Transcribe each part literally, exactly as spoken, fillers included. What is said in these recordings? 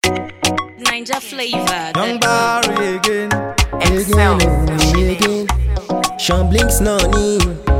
Ninja flavor. Young Barry again. Again, again, again. Sean Blinks no need.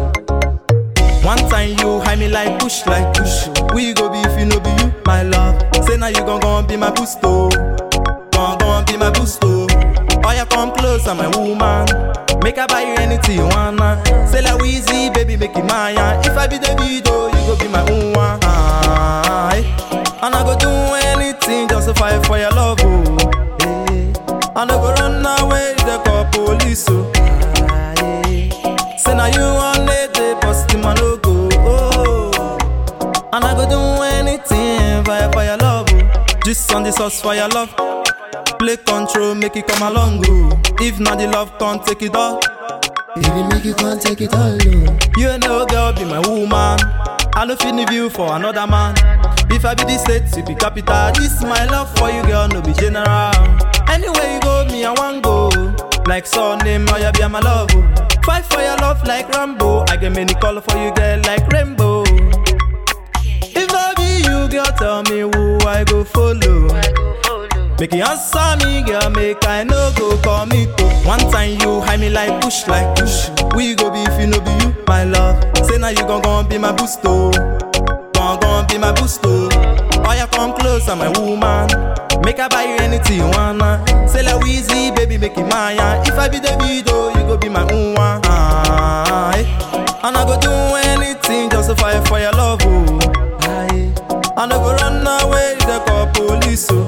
One time you hide me like push, like push. We go be if you know be you, my love. Say now you gon' gon' be my boosto. Gon' gon' be my boosto. Oh you come close, I'm my woman. Make I buy you anything you wanna. Say like Weezy, baby, make it mine. If I be the video, you go be my own one. Aye. And I go do anything just to fight for your love, oh. Hey. And I go run away, they call police, oh. Aye. Say now you want it, they bust in my logo, oh. And I go do anything for your, for your love, oh. Just on the sauce for your love. Play control, make it come along, oh. If not the love, can't take it all. Baby, make you can't take it all, no. You know, girl, be my woman. I don't feel the view for another man. If I be the state, you be capital. This my love for you, girl, no be general. Anywhere you go, me I want go. Like Sunday, oh, you be my love. Oh. Fight for your love like Rambo. I get many color for you, girl, like rainbow. If I be you, girl, tell me who I go follow. Make you answer me, girl, make I no go call me to. One time you hide me like push, like push. We go be if you know be you, my love. Say now you gon' gon' be my boosto. Gon' gon' be my boosto. Oh you come close, I'm my woman. Make I buy you anything you wanna. Say like Weezy, baby, make it mine. If I be the video, you go be my own one. Aye. And I go do anything just to fight for your love, oh. Aye. And I go run away, they call police, oh.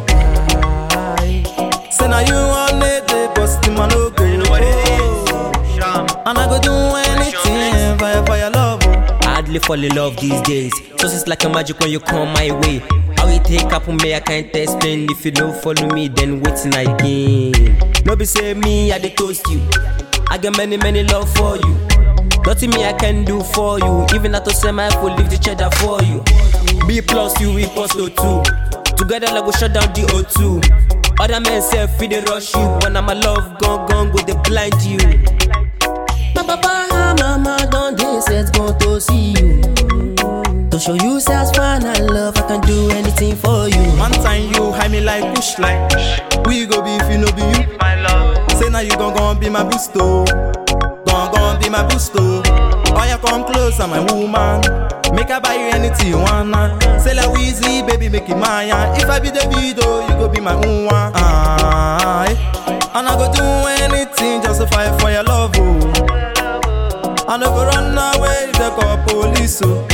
Say now you want it, they bust in my logo. You know what it is? And I go do anything for your, for your love. I hardly fall in love these days. Just it's like a magic when you come my way. How it take up on me, I can't explain. If you don't follow me, then waiting again. No be say me, I dey toast you. I got many, many love for you. Nothing me I can do for you. Even at to say my fool, leave the cheddar for you. B plus you, we plus O two. Together like we shut down the O two. Other men say feed they rush you. When I'm a love gone gone go they blind you. My papa and mama don't they set go to see you. To show you say as fun and love I can do anything for you. One time you hide me like push, like push. We go be if you know be you, my love. Say now you gon' gon' be my boosto. Gon' gon' be my boosto. Oh you come close, I'm my woman. Make I buy you anything you wanna. Say like Weezy, baby, make it mine. If I be the video, you go be my own one. Aye. And I go do anything just to fight for your love, oh. And I go run away, they call police, oh.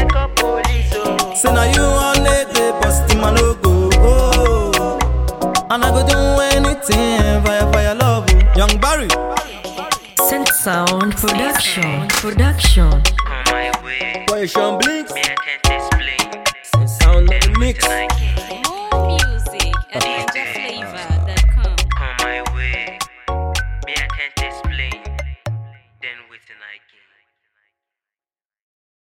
Say now you want it, they bust in my logo, oh. And I go do anything for your, for your love, oh. Young Barry. Scent Sound Production. Production. Boy, Sean Blinks. Me I can't explain. Sound of the mix.